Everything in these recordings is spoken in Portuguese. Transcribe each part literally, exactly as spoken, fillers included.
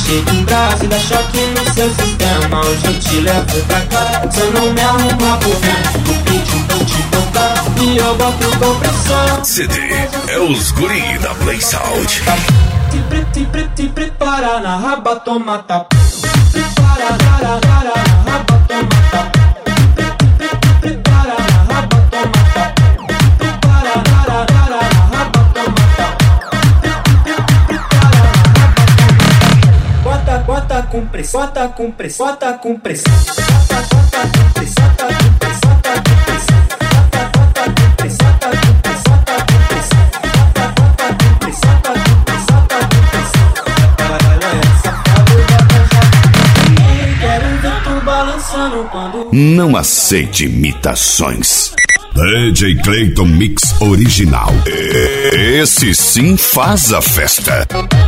chega em Brasília, dá choque no seu sistema. Hoje eu te levo pra cá, se eu não me arrumar por dentro, o pitch vou te botar e eu boto com pressão. C D é os guri da Play Sound. Te pre, te pre, te prepara na raba, toma tapa. Prepara, para, para, na raba, toma tapa. Prepara na raba, toma tapa. Prepara, para, para, na raba, toma tapa. Prepara na raba, toma tapa. Bota, bota com pressão, bota com pressão, bota com pressão. Bota, bota com pressão, bota com pressão, bota com pressão. Bota, bota com pressão, bota com pressão, bota com pressão. Bota, bota com pressão, bota com pressão, bota com pressão. Caralho, essa fábrica já. Quero ver tu balançando quando. Não aceite imitações. D J Clayton Mix Original. Esse sim faz a festa.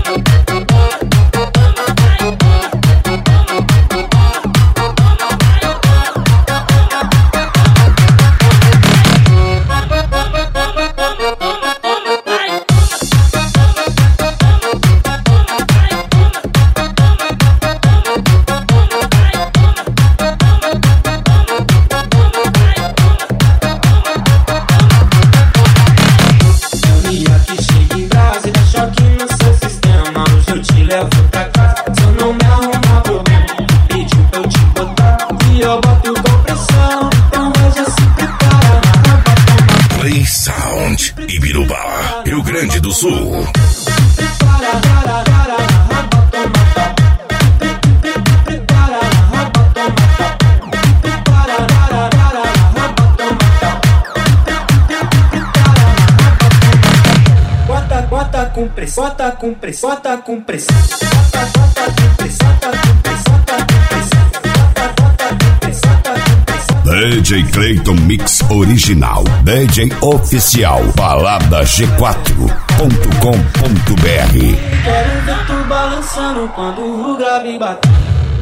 Play Sound, Ibirubá, Rio Grande do Sul. Bota, bota com pressão, bota com pressão, bota com pressão. Bota, bota com pressão, bota com pressão, bota com pressão. Bota, bota com pressão, bota com pressão. D J Clayton Mix Original, D J Oficial, balada g quatro ponto com ponto b r. Quero ver tu balançando quando o grave bater.